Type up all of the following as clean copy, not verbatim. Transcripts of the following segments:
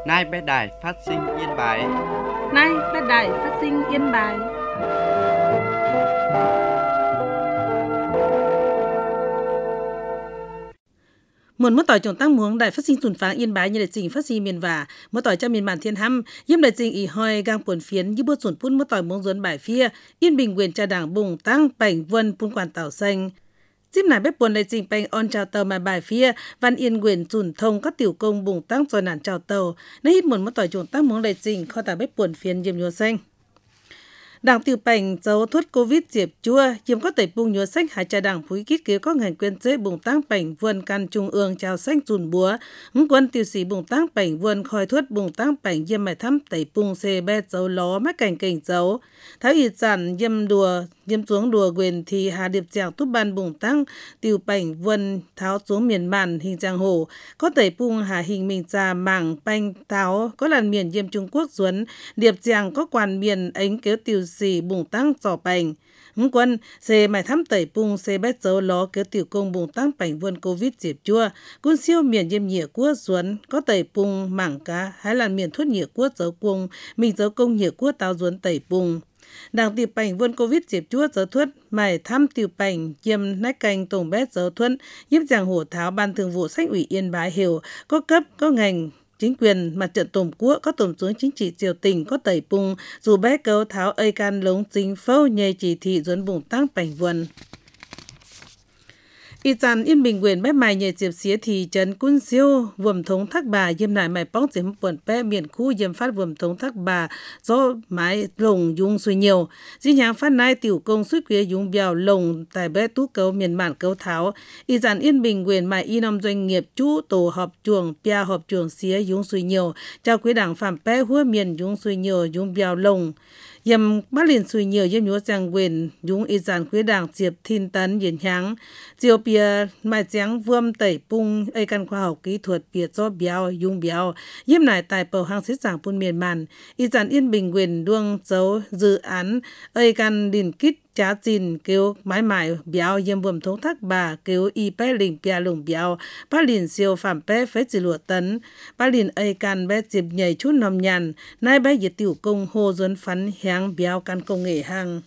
Nay bé đài phát sinh Yên Bái. Nay bé đài phát sinh Yên Bái. Muốn tỏi trồng tăng muống đại phát sinh tuần pháng Yên Bái như đại trình phát sinh miền và muốn tỏi cho miền bản thiên hăm yếm đại trình ỉ hoi gang buồn phiến như bút sủn phun muốn tỏi muống duốn bài phía Yên Bình quyền trà đảng bùng tăng bảnh vân phun quản tảo xanh chip nải bếp buồn đại trình bành on chào tàu mà bài phía văn Yên quyền sủn thông các tiểu công bùng tăng rồi nản chào tàu nơi hít muốn tỏi trồng tăng muống đại trình kho tả bếp buồn phiến yếm nhúa xanh. Đảng tiểu bành dấu thuốc Covid diệp chua chiếm có tẩy bùng nhúa sách hai trà đảng phúi kít kế có ngành quyền chế bùng tăng bành vườn căn trung ương chào sách dùn búa hứng quân tiêu sĩ bùng tăng bành vườn khoi thuốc bùng tăng bành diêm mài thăm tẩy bùng xê bét dấu ló mắc cảnh cảnh dấu tháo ịt giản diêm xuống đùa quyền thì hà điệp giảng túp ban bùng tăng tiểu bành vườn tháo xuống miền bản hình giang hồ có tẩy bùng hà hình mình già mảng bành tháo có làn miền diêm Trung Quốc duấn điệp giảng có quan miền ánh kéo tiêu sĩ bùng tăng giỏ bành hứng quân xê mài thăm tẩy bùng xê bét dấu ló kéo tiểu công bùng tăng bành vườn Covid diệp chua quân siêu miền diêm nhịa quốc duấn có tẩy bùng mảng cá hay làn miền thuốc nhịa quốc dấu cung mình dấu công nhịa quốc táo duấn tẩy bùng. Đảng tiểu bành vườn Covid diệp chua dấu thuất mài thăm tiểu bành diêm nách canh tổng bét dấu thuất giúp giảng hổ tháo ban thường vụ sách ủy Yên Bái hiểu có cấp có ngành chính quyền mặt trận tổng quốc có tổng tướng chính trị triều tỉnh có tẩy bùng dù bé cấu tháo ây can lống chính phâu nhây chỉ thị duấn bùng tăng bành vườn. Y chàn Yên Bình quyền bé mài nhảy diệp xía thì trấn Cun Siêu vùng thống thác bà yêm nải mài bóng diệp buồn bé miền khu yêm phát vùng thống thác bà do mái lồng dung suy nhiều dĩ nhàng phát nai tiểu công suy quế dung bèo lồng tại bé tú cấu miền bản cấu tháo y chàn Yên Bình quyền mài y năm doanh nghiệp chú tổ họp chuồng pia họp chuồng xía dung suy nhiều trao quý đảng phạm bé hua miền dung suy nhiều dung bèo lồng yêm bắt liền suy nhiều yêm nhúa giang quyền dung y chàn quý đảng diệp thiên tấn yến nháng diều bia mai giáng vương tẩy bung ây căn khoa học kỹ thuật bia do béo dung béo yếm nải tại bầu hang xích giảng pun miền màn y chàn Yên Bình quyền đuông dấu dự án ây căn đình kít chá chín kêu mái mải béo yếm vùng thống thác bà kêu y bé lình bia lùng béo ba liền siêu phạm bé phế chỉ lụa tấn ba liền ây căn bé dịp nhảy chút nằm nhàn nay bé nhiệt tiểu công hồ duấn phấn háng béo căn công nghệ hàng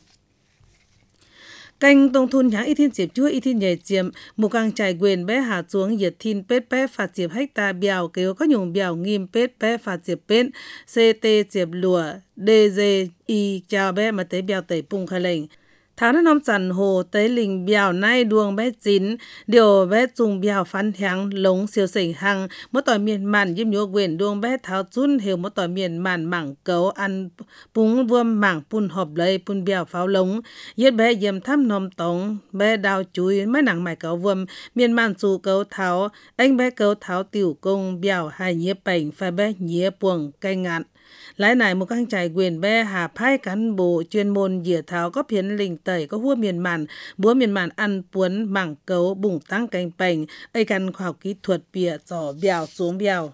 canh tông thun nháng y thiên diệp chúa y thiên nhảy diệm một càng trải quyền bé hạ xuống nhiệt thiên pết bé phạt diệp hecta bèo kêu có nhung bèo nghiêm pết bé phạt diệp pết ct diệp lùa dg y chào bé mà tới bèo tẩy pung khai lệnh tháo nó nóm chằn hồ tới lình bèo nay đuông bé chín điều bé dùng bèo phán háng lống siêu sỉnh hăng mỗi tỏi miền màn yếm nhúa quyền đuông bé tháo chun hiểu mỗi tỏi miền màn mảng cấu ăn búng vuông mảng pun hộp lấy pun bèo pháo lống yết bé yếm thăm nóm tống bé đào chuối mấy nặng mải cấu vuông miền màn xù cấu tháo anh bé cấu tháo tiểu công bèo hai nhía bảnh phải bé nhía buồng cây ngạn lái này một các trải quyền bé hà phai cán bộ chuyên môn dỉa tháo có phiến lình tẩy có hua miền màn búa miền màn ăn puốn mảng cấu bùng tăng canh bành ây căn khoa học kỹ thuật bìa giỏ bèo xuống bèo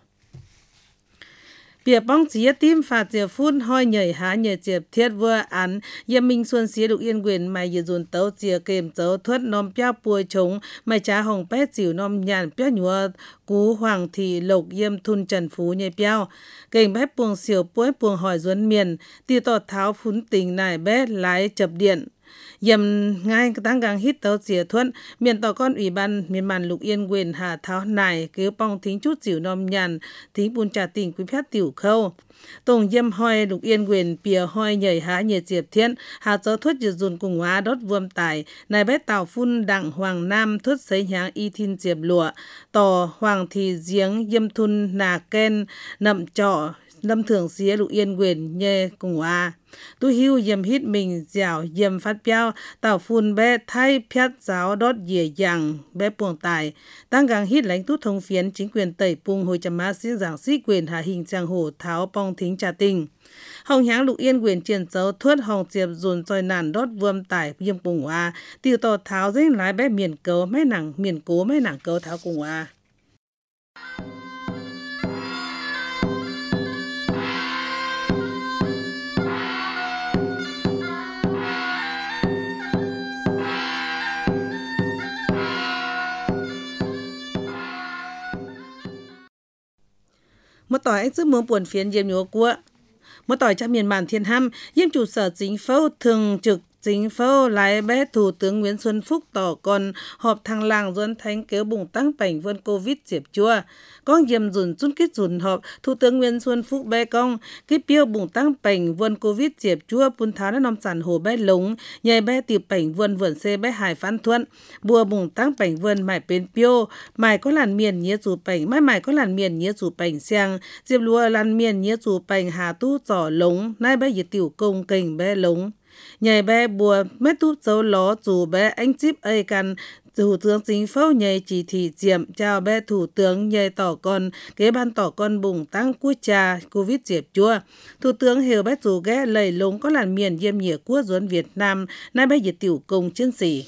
bìa bóng chỉ tim phạt diệp phun hoi nhảy há nhảy diệp thiết vừa án yếm minh xuân xía được yên quyền mày dì dồn tấu chia kềm tấu thuất nóm piao bùi trống mày trá hồng pét dìu nóm nhàn piao nhúa cú hoàng thị lộc yếm thun trần phú nhảy piao kềnh bếp buồng xỉu bối buồng hỏi duấn miền tiêu tọt tháo phún tình nải bét lái chập điện yếm ngay tăng gang hít tấu xỉa thuất miền tỏ con ủy ban miền màn lục yên quyền hà tháo nải cứu bong thính chút dìu nóm nhàn thính bùn trà tình quý phép tiểu khâu tổng yếm hoi lục yên quyền bìa hoi nhảy há nhiệt diệp thiên hà dấu thuất diệt dùn cùng hóa đốt vuông tải này bé tàu phun đặng hoàng nam thuất sấy nháng y thiên diệp lụa tò hoàng thì giếng yếm thun nà ken nậm trọ lâm thường xía lục yên quyền nhê cùng hóa tu hiu yếm hít mình dẻo yếm phát piao tàu phun bé thay piat giáo đốt dìa dàng bé buồng tải tăng gang hít lãnh tút thông phiến chính quyền tẩy pung hồi chăm má xin giảng sĩ quyền hạ hình trang hổ tháo bong thính trà tình hồng háng lục yên quyền triển dấu thuất hồng diệp dồn trôi nản đốt vuông tải yếm cùng hóa tiêu tò tháo dây lái bé miền cấu mấy nặng miền cố mấy nặng cấu tháo cùng hóa một tỏi anh giúp muốn buồn phiền diêm nhúa của một tỏi trong miền Bản Thiên Hăm diêm trụ sở chính phủ thường trực chính phủ lái bé Thủ tướng Nguyễn Xuân Phúc tỏ còn họp thăng làng Duân Thánh kéo bùng tăng bệnh vân Covid diệp chua. Con diêm dùn chung kết dùn họp Thủ tướng Nguyễn Xuân Phúc bé công cái piêu bùng tăng bệnh vân Covid diệp chua bún tháo đã nằm sản hồ bé lúng nhảy bé tiệp bệnh vân vườn xe bé hải phán thuận bùa bùng tăng bệnh vân mải bên piêu mải có làn miền nhía chủ bệnh mải có làn miền nhía chủ bệnh sang diệp lùa làn miền nhía chủ bệnh hà tu trỏ lúng nay bé diệp tiểu công kình bé lúng nhảy bé bùa mét tút dấu ló dù bé anh chip ấy căn Thủ tướng chính phủ nhảy chỉ thị diệm chào bé Thủ tướng nhảy tỏ con kế ban tỏ con bùng tăng quốc gia Covid diệp chua. Thủ tướng hiểu bé dù ghé lầy lúng có làn miền diêm nhĩa quốc duốn Việt Nam nay bé diệt tiểu công chiến sĩ.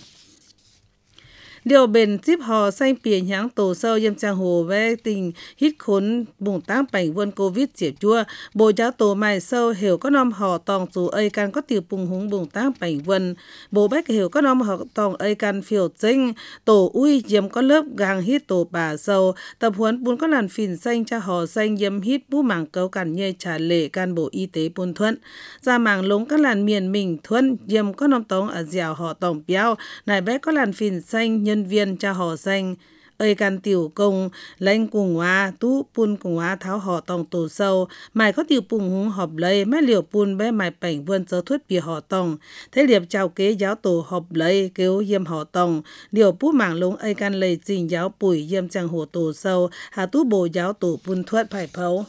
Điều bền tiếp hò xanh biển nháng tổ sâu yêm trang hồ về tình hít khốn bùng tăng bệnh vân Covid diệp chua. Bộ giáo tổ mài sâu hiểu có nom hò tòng dù ấy can có tiểu bùng húng bùng tăng bệnh vân. Bộ bách hiểu có nom hò tòng ấy can phiểu chính. Tổ ui yếm có lớp gang hít tổ bà sâu. Tập huấn bún có làn phìn xanh cho hò xanh yếm hít bú mảng cấu cản nhây trả lệ can bộ y tế bún thuận. Ra mảng lúng các làn miền mình thuận yếm có nom tòng ở dẻo hò tòng béo. Này bé có làn phìn xanh nhân viên cho họ xanh ơi can tiểu công lãnh cùng hóa tú pun cùng hóa tháo họ tòng tổ sâu mày có tiểu bùng húng họp lấy mấy liều pun bé mày bệnh vươn sơ thuyết bìa họ tòng thế liệp chào kế giáo tổ họp lấy kêu yêm họ tòng liều bú mảng lúng ơi can lấy trình giáo bùi yêm trang hồ tổ sâu hà tú bộ giáo tổ pun thuất phải phấu.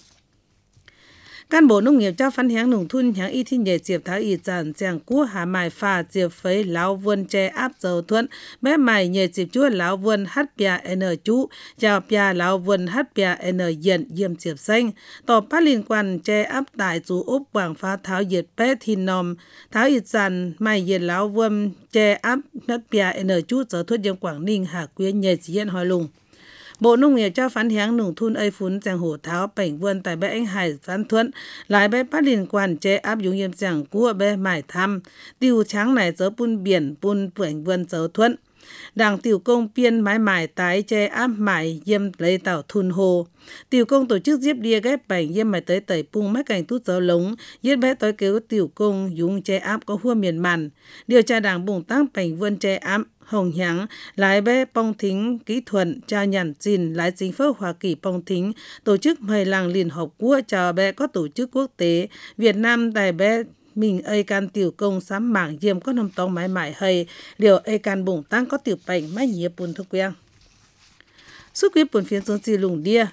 Cán bộ nông nghiệp cho phán hiáng nông thôn hiáng y thiên nhẹ diệp tháo y giản giang cua hà mài phà diệp phấy lão vườn che áp dầu thuận bé mài nhẹ diệp chúa lão vườn hát bia n chú chào bia lão vườn hát bia n dần diêm diệp xanh tỏ phát liên quan che áp tại chú úp quảng phá tháo diệt bé thiên nòm tháo y giản mài diệt lão vườn che áp hát bia n chú dầu thuận diêm Quảng Ninh hà quyến nhẹ diệt hỏi lùng. Bộ Nông nghiệp cho phán hiáng nông thôn ấy phún giang hồ tháo bệnh vươn tại bé anh hải phán thuận lại bé phát liên quan chế áp dụng yêm giang của bé mải thăm tiêu tráng này dỡ bun biển bun bệnh vươn dỡ thuận đảng tiểu công piên mái mải tái chế áp mải yêm lấy tàu thun hồ tiểu công tổ chức giếp đia ghép bệnh yêm mải tới tẩy pung mái cảnh tút dỡ lống giết bé tới cứu tiểu công dùng chế áp có hua miền màn điều tra đảng bùng tăng bệnh vươn chế áp Hồng Hiáng lái bé Pong Thính kỹ thuận cha nhàn xin lái chính phủ Hoa Kỳ Pong Thính tổ chức mời làng Liên Hợp Quốc chào bé có tổ chức quốc tế Việt Nam tại bé mình ơi can tiểu công sám mảng diêm có nằm tông mãi mãi hay điều ơi can bùng tăng có tiểu bệnh mãi nhiếp bùn thức quen. Suốt quý bùn phiên xuống xì lùng đia.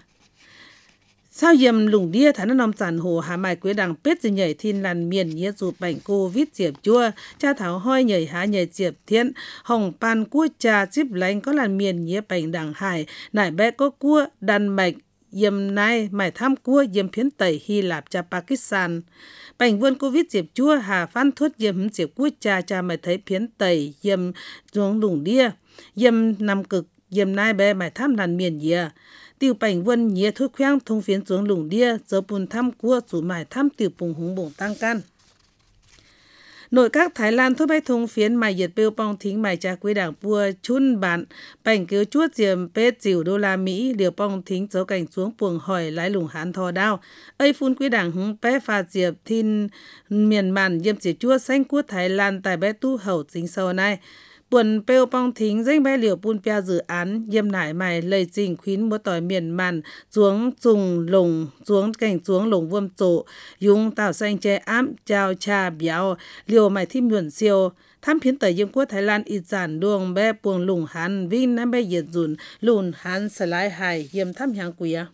Sao diêm lùng đia thả nó nằm sản hồ hà mài quế đằng pết rồi nhảy thiên làn miền nhé dù bệnh Covid diệp chua cha thảo hoi nhảy há nhảy diệp thiên hồng pan cua trà chip lánh có làn miền nhé bệnh đằng hải nải bé có cua Đan Mạch yếm nay mải tham cua yếm phiến tẩy Hy Lạp cha Pakistan bệnh vươn Covid diệp chua hà phan thuất yếm diệp cua trà cha mải thấy phiến tẩy yếm xuống lùng đia yếm nằm cực yếm nay bé mải tham làn miền nhé tiểu bệnh vân nhía thuốc khoang thông phiến xuống lùng đia giờ bùn thăm cua chủ mải thăm tiểu bùng húng bùng tăng can nội các Thái Lan thuốc bay thông phiến mài diệt bêu Pong Thính mài trà quý đảng vua chun bản bệnh cứu chuốt diềm pết $10 điều Pong Thính dấu cảnh xuống buồng hỏi lái lùng hán thò đao ấy phun quý đảng húng bé pha diệp thiên miền màn diêm diệp chua xanh của Thái Lan tại bé tu hậu chính sau này buồn pêu Pong Thính danh bé liều bun pia dự án yêm nải mài lầy trình khuyến một tỏi miền màn xuống dùng lồng xuống cảnh xuống lồng vuông tổ dùng tạo xanh che ám chào trà béo liều mài thim nhuận siêu tham phiến tẩy yêm quốc Thái Lan ít giản đuông bé buông lùng hán vinh nam bé nhiệt dùn lùn hán sờ lái hài yêm tham hàng quía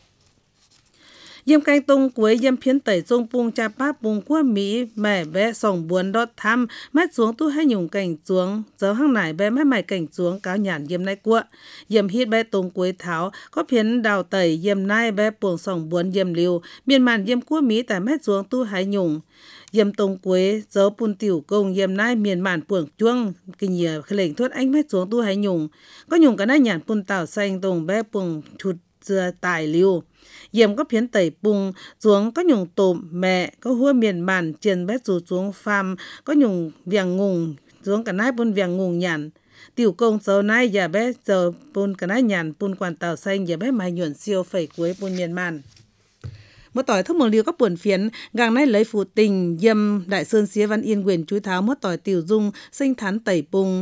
yêm canh tung cuối yêm phiến tẩy sông pung cha páp pung của Mỹ mẹ bé sòng buồn đót thăm mát xuống tu hay nhung cảnh xuống dấu hăng nải bé mát mải cảnh xuống cáo nhàn yêm nay của yêm hít bé tung cuối tháo có phiến đào tẩy yêm nay bé buông sòng buồn yêm liu miền màn yêm của Mỹ tại mát xuống tu hay nhung yêm tung cuối dấu pun tiểu công yêm nay miền màn buông chuông kinh nhờ lệnh thuất anh mát xuống tu hay nhung có nhung cả nay nhàn pun tảo xanh tung bé buông chụt dưa tài liu yếm có phiến tẩy bùng xuống có nhung tôm mẹ có hua miền màn trên bé rủ xuống pham có nhung viàng ngùng xuống cả nái bún viàng ngùng nhàn tiểu công sau nay giờ bé giờ bún cả nái nhàn bún quan tàu xanh giờ bé mai nhuận siêu phẩy cuối bún miền màn một tỏi thông một liều các buồn phiến gang nay lấy phụ tình dâm đại sơn xía văn yên quyền chú tháo một tỏi tiểu dung sinh thán tẩy bùng.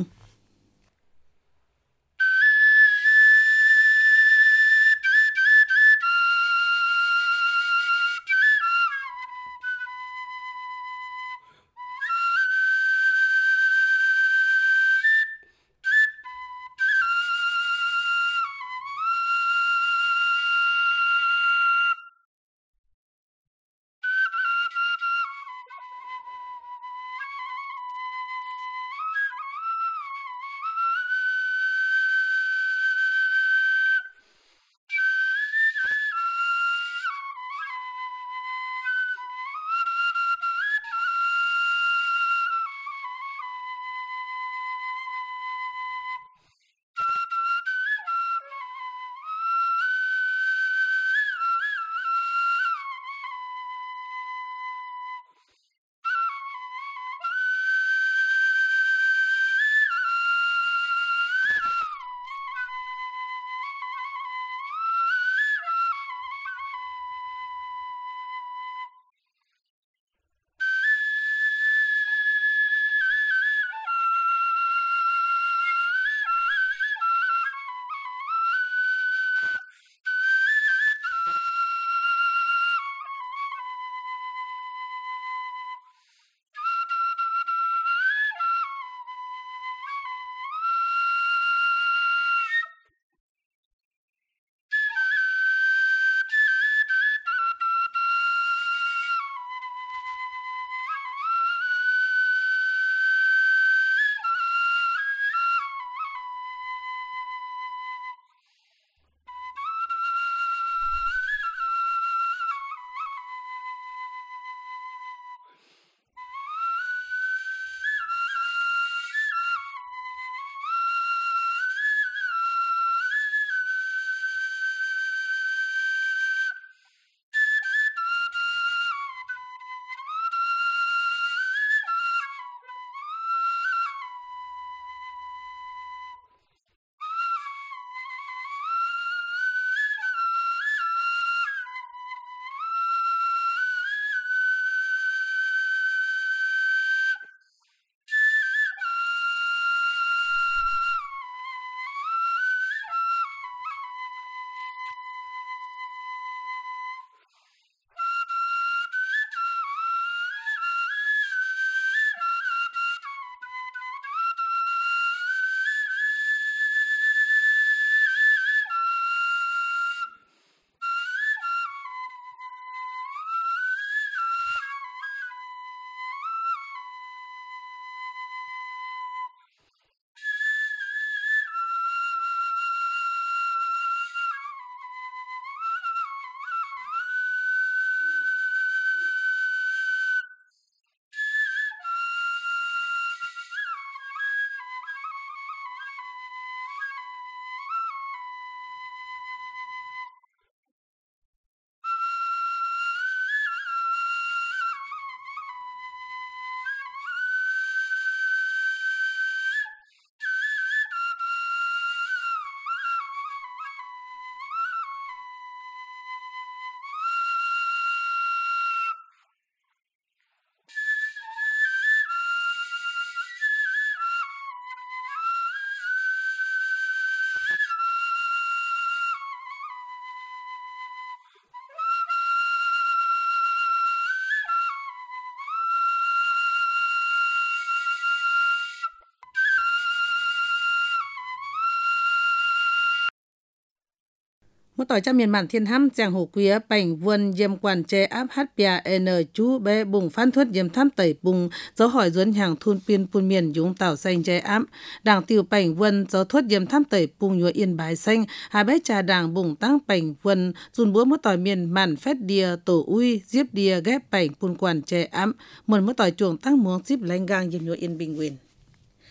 Một tỏi trong miền bản thiên hăm chàng hồ quía bảnh vườn diêm quản chế áp hát bia n chú bé bùng phan thuất diêm thăm tẩy bùng dấu hỏi duân hàng thun pin pun miền dũng tảo xanh chế áp đảng tiểu bảnh vườn dấu thuất diêm thăm tẩy bùng nhua yên bái xanh hà bé trà đảng bùng tăng bảnh vườn dùn búa một tỏi miền bản phét đìa tổ uy diếp đìa ghép bảnh pun quản chế áp một tỏi chuồng tăng muống diếp lanh gang diêm nhua yên bình quyền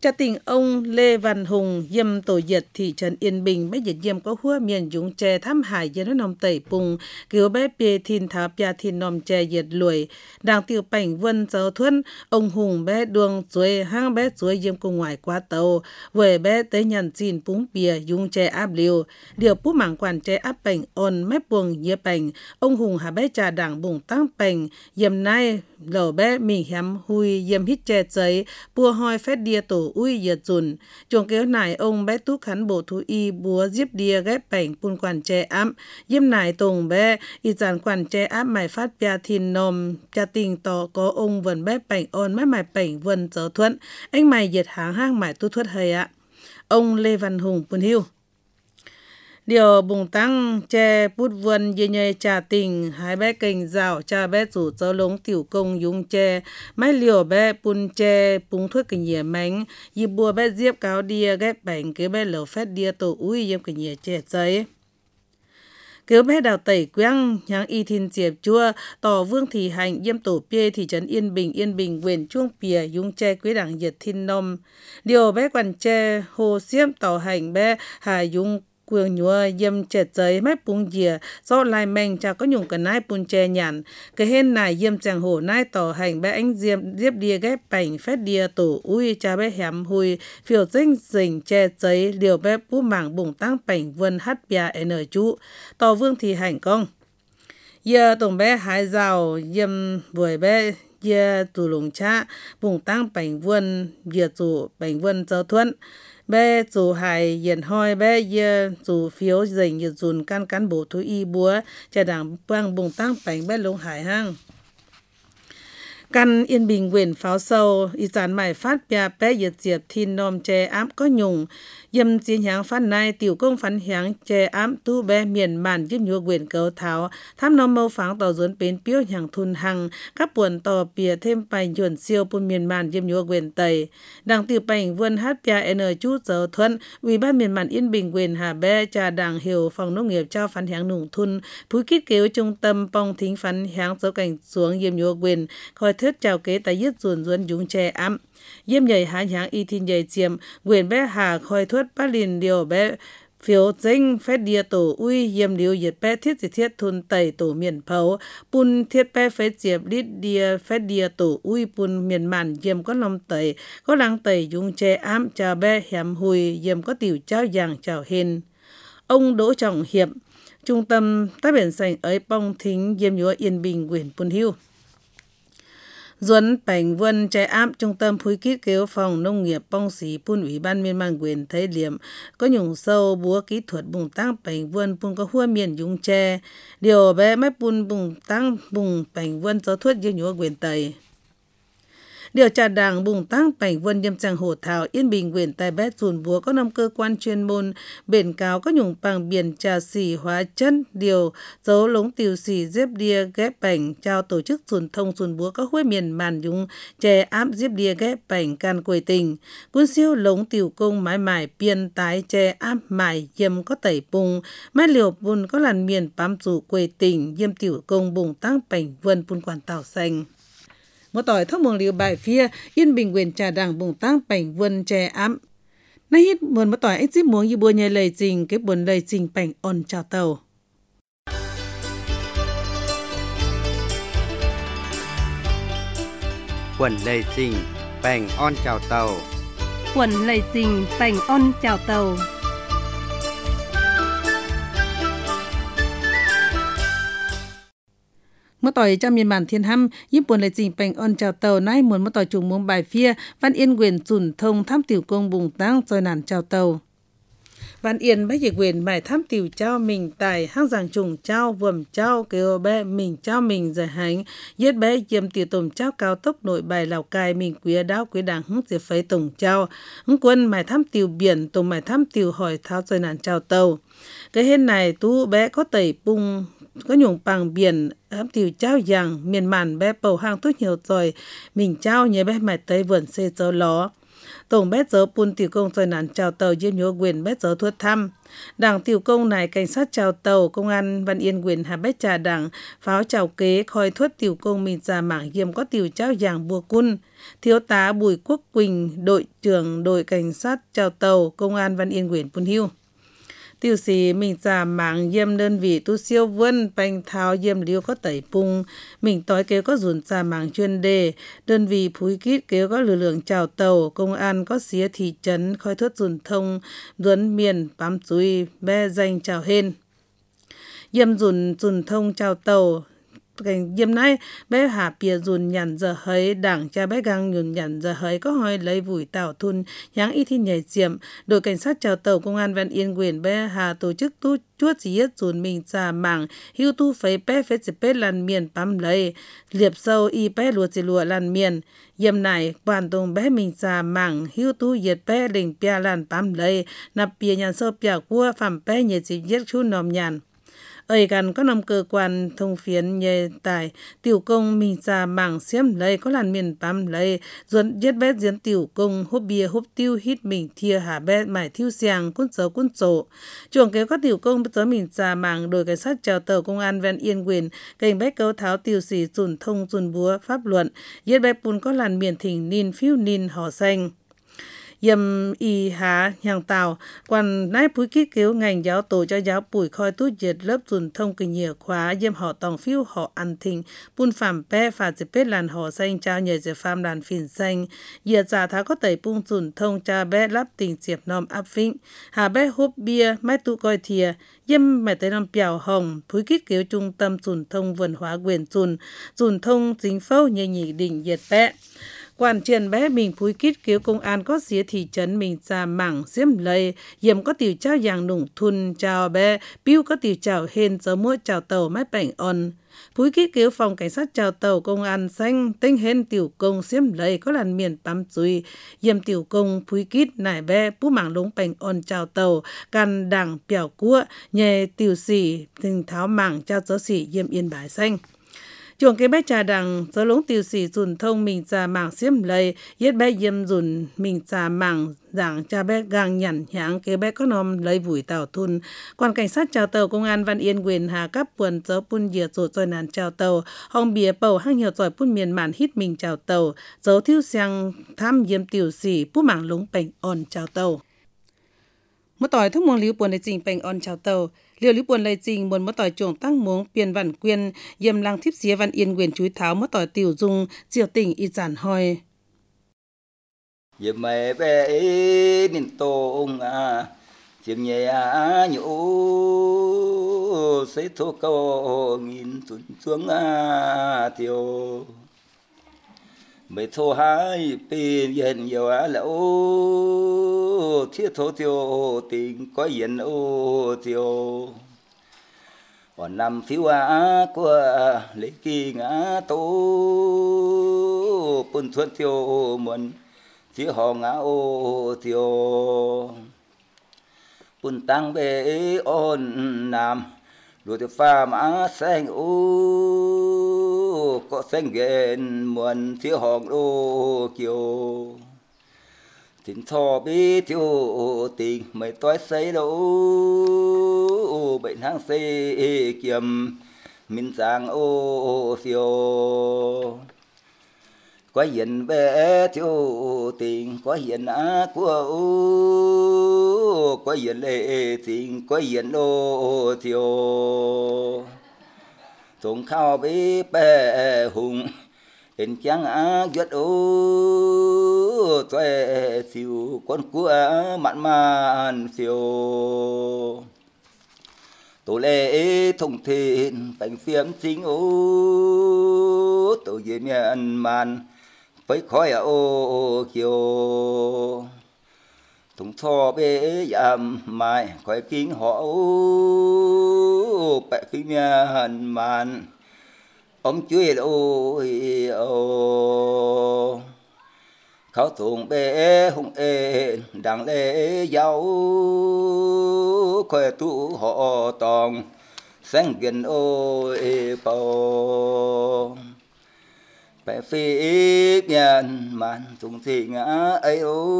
Cha tình ông Lê Văn Hùng dâm tổ diệt thị trấn Yên Bình bé diệt dâm có hua miền dũng chè thăm hải dân nó nòng tẩy pùng kiểu bé bê thìn thả bia thìn nòm chè diệt lùi đang tiêu cảnh vân giáo thuân ông Hùng bé đường chuối hang bé chuối dâm cùng ngoài qua tàu về bé tới nhận xin púng bia dũng chè áp liều điều pú mảng quản chè áp bệnh ôn mép buông nhớ bệnh ông Hùng hà bé trà đảng bùng tăng bệnh dâm nay lẩu bé mì hém hui dâm hít chè giấy bùa hoi phép đia tổ ui giật dùn chuồng kéo nải ông bé tú khắn bộ thú y búa diếp đia ghép bảnh pun quản che ám diêm nải tùng bé y dàn quản che áp mải phát bia thìn nòm cha tình tỏ có ông vần bé bảnh ôn mái mải bảnh vần giáo thuận anh mày giật hang mải tu thuất hay ạ. Ông Lê Văn Hùng Pun Hiu điều bùng tăng che bút vườn dê nhây trà tình hai bé cành rào cha bé rủ dấu lống tiểu công dùng che máy liều bé pun che pung thuốc cái nhẹ mánh y bùa bé diếp cáo đia ghép bánh cái bé lẩu phét đia tổ ui yếm cái nhẹ che giấy cứ bé đào tẩy quang nhang y thìn diệp chua tỏ vương thị hành yếm tổ pê thị trấn Yên Bình huyện chuông pìa dùng che quý đảng diệt thìn nôm điều bé quản che hồ xiêm tỏ hành bé hà dùng quyền nhua yếm chẹt giấy mép bung dìa do lai mèn cha có nhung cái nai pun che nhàn cái hên này yếm chàng hồ nai tỏ hành bé anh diếp đia ghép bảnh phét đia tổ ui cha bé hém hui phiêu dinh che giấy liều bé bú mảng bùng tăng bảnh vân hát bia n chú tỏ vương thì hành công giờ tổng bé hái rào yếm vùi bé giờ tù lùng cha bùng tăng bảnh vân giờ tù bảnh vân giáo thuận bé dù hài hiện hoi bé giờ dù phiếu dành như dùn cán bộ thú y búa cha đảng quang bùng tăng bánh bé lông hải hang căn Yên Bình huyện pháo sâu y sản mải phát bia bé diệt diệp thìn nòm che ám có nhung yếm chiến háng phát nai tiểu công phán háng che ám tu bé miền màn yếm nhua huyện cấu tháo tham nòm mâu pháng tàu dốn bến piếu hàng thun hằng các buồn tàu bìa thêm bài chuẩn siêu pun miền màn yếm nhua huyện tây đảng tiểu bành vườn hát bia n chú giáo thuận ủy ban miền màn Yên Bình huyện hà bé trà đảng hiểu phòng nông nghiệp trao phán háng nùng thun phúi kít kéo trung tâm pong thính phán háng dấu cảnh xuống yếm nhua huyện khỏi thuyết chào kế tại yết ruồn dũng che ám yếm nhảy há háng y thìn nhảy chiếm huyện bé hà khỏi thuyết bát lìn điều bé phiếu danh phép đia tổ ui yếm liu yết bé thiết thun tẩy tổ miền phấu pun thiết bé phép diệp lít đia phép đia tổ ui pun miền màn yếm có lòng tẩy có lăng tẩy dũng che ám chào bé hẻm hui yếm có tiểu trao giàng chào hên ông Đỗ Trọng Hiệp trung tâm tác biển sành ấy pong thính yếm nhúa Yên Bình huyện Pun Hiu Duẩn bảnh vân che áp trung tâm phúi kít kéo phòng nông nghiệp pong xí pun ủy ban miền mang quyền thấy liệm có nhung sâu búa kỹ thuật bùng tăng bảnh vân pun có hua miền dùng che điều bé mép pun bùng tăng bùng bảnh vân giáo thuất như nhúa quyền tây điều trà đảng bùng tăng bảnh vân yêm chàng hồ thảo Yên Bình huyện tài bé dùn búa có 5 cơ quan chuyên môn biển cáo có nhung bằng biển trà xỉ hóa chân điều dấu lống tiểu xỉ diếp đia ghép bảnh trao tổ chức dùn thông dùn búa có huế miền màn dùng chè áp diếp đia ghép bảnh can quầy tình quân siêu lống tiểu công mái mải biên tái chè áp mải yêm có tẩy bùng mái liều bùn có làn miền bám rủ quầy tình yêm tiểu công bùng tăng bảnh vân pun quản tàu xanh một tỏi thóc mường liều bài phía Yên Bình huyện trà đảng bùng tăng bảnh vân che ám nay hít buồn một tỏi ít díp muống như bùa nhảy lầy trình cái buồn lầy trình bảnh on chào tàu quần lầy trình bành on chào tàu quần lầy trình bành on chào tàu Một tỏi trong miền bản thiên hăm yếm buồn lầy trình bành on chào tàu nay muốn một tỏi trùng muống bài phía Văn Yên huyện dùn thông tham tiểu công bùng tăng rồi nản chào tàu Văn Yên bách dịch quyền bài tham tiểu trao mình tài hang giảng trùng trao vườm trao kêu bé mình trao mình giải hành yết bé yếm tiểu tổng trao cao tốc nội bài Lào Cai mình quý đáo quý đảng hứng diệt phấy tổng trao hứng quân bài tham tiểu biển tổng bài tham tiểu hỏi tháo rồi nản chào tàu cái hên này tú bé có tẩy bung có nhung bằng biển ám tiểu trao giàng miền màn bé bầu hang tốt nhiều rồi mình trao nhớ bé mày tới vườn xe dấu ló tổng bé giờ pun tiểu công rồi nản chào tàu diêm nhớ quyền bé giờ thuất thăm đảng tiểu công này cảnh sát chào tàu công an Văn Yên quyền hà bé trà đảng pháo chào kế khoi thuất tiểu công mình già mảng diêm có tiểu trao giảng bùa cun thiếu tá Bùi Quốc Quỳnh đội trưởng đội cảnh sát chào tàu công an Văn Yên quyền pun hiu tiểu sĩ mình già mảng diêm đơn vị tu siêu vân bành tháo diêm liêu có tẩy pung mình tối kêu có dùn già mảng chuyên đề đơn vị phúi kít kêu có lực lượng chào tàu công an có xía thị trấn khoi thuất dùn thông duấn miền bám chuối bé danh chào hên diêm dùn thông chào tàu cảnh diêm này bé hạ bìa dùn nhằn giờ hấy đảng cha bé gang nhùn nhằn giờ hấy có hỏi lấy vùi tảo thun nháng ít thì nhảy diệm đội cảnh sát chào tàu công an Văn Yên quyền bé hà tổ chức tu chuốt giết dùn mình già mảng hiu tu phế bé phế chỉ bé làn miền bám lấy liệp sâu y bé lùa chỉ lùa làn miền diêm này quan tông bé mình già mảng hiu tu giết bé đình bia làn bám lấy nạp bia nhàn sâu bia cua phạm bé nhiệt chỉ giết chú nòm nhàn ơi gần có nằm cơ quan thông phiến nhẹ tại tiểu công mình già mảng xiêm lấy có làn miền bám lấy ruột giết bé diễn tiểu công húp bia húp tiêu hít mình thia hà bé mải thiêu xiang cún sổ chuồng kéo có tiểu công tới mình già mảng đội cảnh sát chào tàu công an Văn Yên quyền cảnh bé cấu tháo tiểu sĩ dùn thông dùn búa pháp luận giết bé pun có làn miền thỉnh nin phiêu nin họ xanh yếm y há nhàng tàu quan nái phúi kít kéo ngành giáo tổ cho giáo bùi khoi tút diệt lớp dùn thông kinh nhiều khóa yếm họ tòng phiêu họ ăn thình pun phạm bé phạt dịp bết làn họ xanh trao nhờ dịp phạm làn phìn xanh diệt giả thá có tẩy pung dùn thông cha bé lắp tình diệp nòm áp vĩnh hà bé hốp bia mái tụ coi thìa yếm mẹ tới năm bèo hồng phúi kít kéo trung tâm dùn thông vườn hóa quyền dùn thông chính phâu nhờ nhị đỉnh diệt bé quan triền bé mình phúi kít kéo công an có xía thị trấn mình già mảng xiêm lây yếm có tiểu trao giàng nủng thun chào bé piu có tiểu chào hên giờ mua chào tàu mái bảnh on phúi kít kéo phòng cảnh sát chào tàu công an xanh tinh hên tiểu công xiêm lây có làn miền bám chuối yếm tiểu công phúi kít nải bé pú mảng lúng bảnh on chào tàu can đảng bèo cua nhẹ tiểu sĩ tình tháo mảng chào gió sĩ yếm yên bái xanh chuồng cái bé trà đằng gió lúng tiêu sĩ dùn thông mình già mảng xiêm lây yết bé yếm dùn mình già mảng giảng cha bé gang nhằn nháng cái bé có nòm lấy vùi tàu thun quan cảnh sát chào tàu công an Văn Yên quyền hà cấp quần dấu pun diệt rồi rồi nàn chào tàu hong bìa bầu hang hiệu giỏi pun miền màn hít mình chào tàu dấu thiếu sang tham yếm tiểu sĩ pú mảng lúng bảnh on chào tàu một tỏi thức mong liu buồn để trình bảnh on chào tàu liều lý buồn lây trình muốn mất tỏi chuồng tăng muống tiền vạn quyên yếm lang thiếp xía Văn Yên quyền chúi tháo mất tỏi tiểu dung diệu tỉnh y giản hoi yếm mẹ bé nín tông chiếng nhẹ nhũ xây thô câu nghìn tuần xuống tiêu mấy thô hai bên yên nhiều lỗ thiết thô tiêu tình có yên tiêu còn năm phiếu của lấy kỳ ngã tố bún thuận tiêu muôn phía họ ngã tiêu bún tăng bê ôn nam rồi tiêu pha mã xanh có xanh ghen muôn phía họ kiều tình thọ bí tiêu tình mấy toái xây đâu bệnh hang xây kiềm min giang phiêu có hiện bé tiêu tình có hiện của có hiện lệ tình có hiện tiêu thùng khao bí bé hùng hình chăng giật tuệ phiêu con của mặn màn phiêu tổ lệ thông thiên bánh phiếm chính tổ dưới miền màn với khói kiều thùng thọ bế giảm mai khói kính họ bẹ phía miền màn ông chuối ôi khảo thùng bế hùng đằng lễ giáo khói tu họ tòng sáng gần ôi bầu phải phi nhân màn tung thị ngã ấy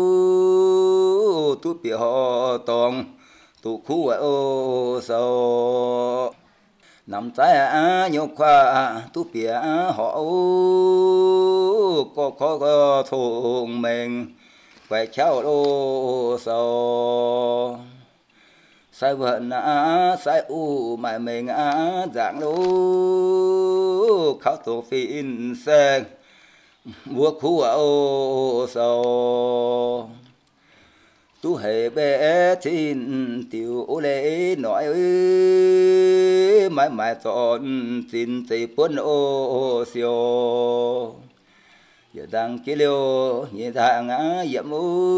ô tu bị họ tòng tu khu ô sầu nằm trái nhau qua tu bị họ có thùng mình quay cháu ô sầu sai vợ sai u mày mình dạng lô khảo tổ phiên sen vua khu ô sầu tu hệ bé tin tiểu ô lễ nói mãi mãi chọn tin tây quân ô siêu giờ đang kia liêu nhẹ thang dẫm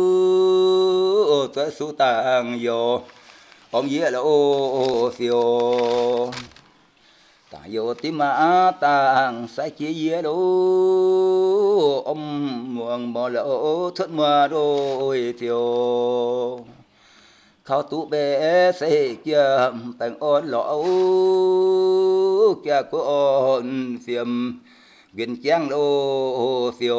ô tôi su tàng vô ông dĩa là ô phiêu ta vô tím mã tàng sai chia dĩa đô ông muồng mò lỗ thất mưa đôi thiêu khao tú bé xây kia tầng ôn lỗ kia có ôn phiềm gần chang đô phiêu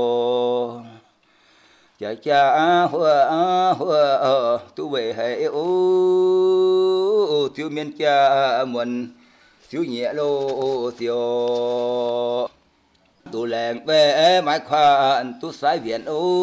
cha cha hoa tu về hệ ô tiêu miên cha muôn thiếu nhẹ lô tiêu tu làng về mãi khoan tu sai viện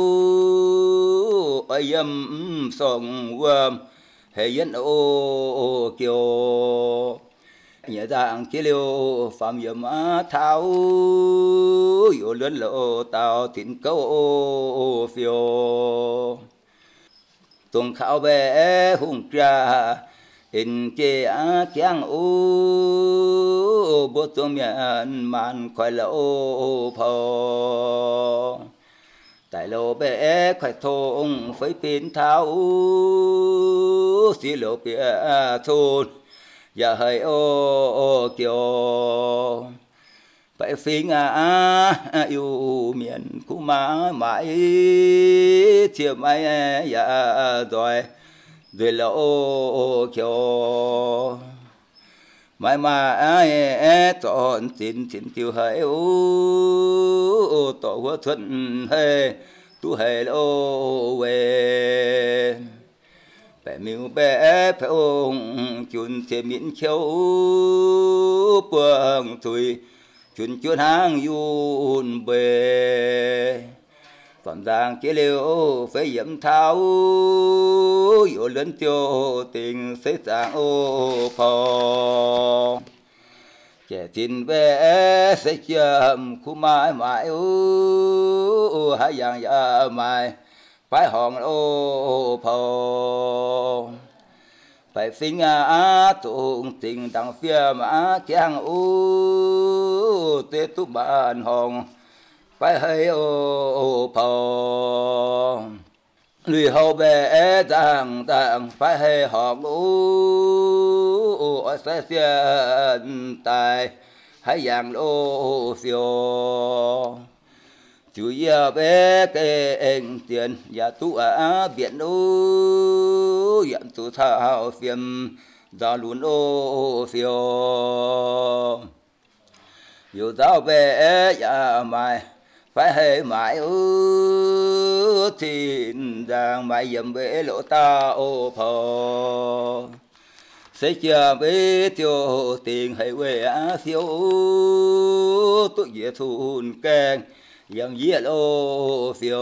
ô ai yếm song vâm hệ yên ô kiều nhẹ dạng kia liêu phạm yếm tháo yo lớn lộ tao tin câu phiêu tung khảo bé hùng trà in chê kiang ô bố tung miền man khoai lỗ phò tại lô bé khoai thong phải pin tháo xí lô bia thôn giờ hơi ô kiều phải phi yêu miền cũ mãi chiều mai dạ rồi là ô kiều mãi mà chọn tin tiêu hơi ô tổ quốc thuận hay tu hay ô về bé miêu bé phải ông chun thêm miễn khiêu buông tuổi chun hàng yun bề toàn giang kia liêu phải yếm tháo yo lớn tiêu tình xây giang ô phò trẻ tin bé xây chậm khu mãi mãi ô hai dạng ya mãi phải hòn ô phò phải phinh tụng tình đằng phía mà kiang ô tê tu bàn hòn phải hay ô phò lùi hậu bé đằng phải hay hòn ô sẽ xiên tài hay dạng ô phiêu chú ia bé cái tiền nhà tu biển ô nhận tu thao phiền ra luôn ô phiêu yêu giáo bé nhà mày phải hay mãi ô thì rằng mày dầm bé lỗ ta ô phò sẽ chờ bé tiêu tiền hay quê phiêu tụi dễ thun keng yang dễ lô phiêu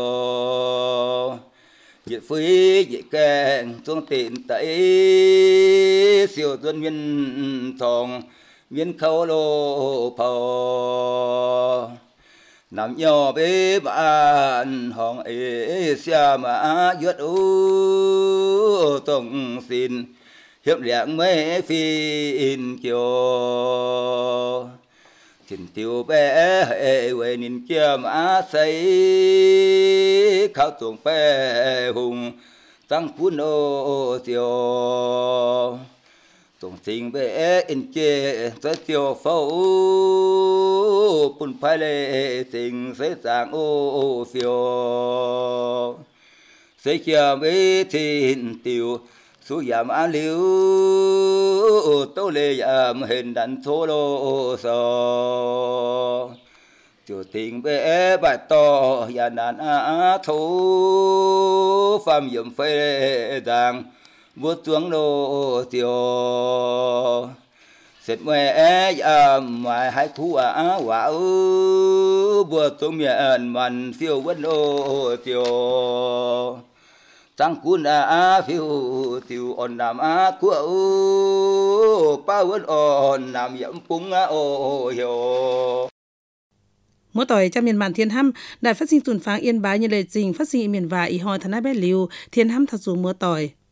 dễ phi dễ keng trong tiền tẩy siêu tuân viên thòng viên khâu lô phò nằm nhỏ bế bạn hòn ế xa mà yuết ô tổng xin hiệp lạng mấy phiên kiều tình tiêu bé hệ về nhìn kia mà xây khảo tuồng bé hùng tăng phun ô tiêu tuồng tình bé in chê tới tiêu phâu bùn phai lệ tình xây giang ô phiêu xây kia mấy tình tiêu su yam an liu tô lê yam hình đàn thô lô so chủ tình bé bài to nhà nàn thú phạm yểm phê đàng vuốt xuống đồ tiêu sệt mẹ mà hai thú quả bùa tôm miệng mặn phiêu vẫn đồ tiêu tăng cún phiêu tiêu on nam của bao vẫn on nam yểm pung hiểu Mỗi tỏi trong miền bản Thiên Hăm, đài phát sinh tuần pháng Yên Bái như lệ trình phát sinh miền và y hoi thana bé liu Thiên Hăm thật dù mưa tỏi.